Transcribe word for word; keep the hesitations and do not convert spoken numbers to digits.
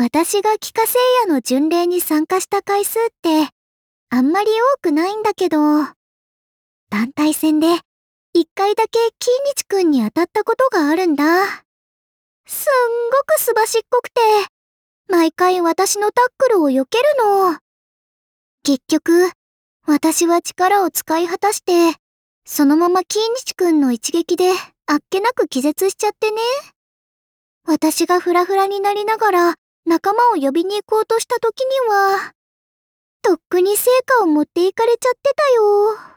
私が帰化聖夜の巡礼に参加した回数ってあんまり多くないんだけど、団体戦で一回だけキイニチくんに当たったことがあるんだ。すんごくすばしっこくて、毎回私のタックルを避けるの。結局、私は力を使い果たして、そのままキイニチくんの一撃であっけなく気絶しちゃってね。私がフラフラになりながら仲間を呼びに行こうとした時には、とっくに成果を持っていかれちゃってたよ。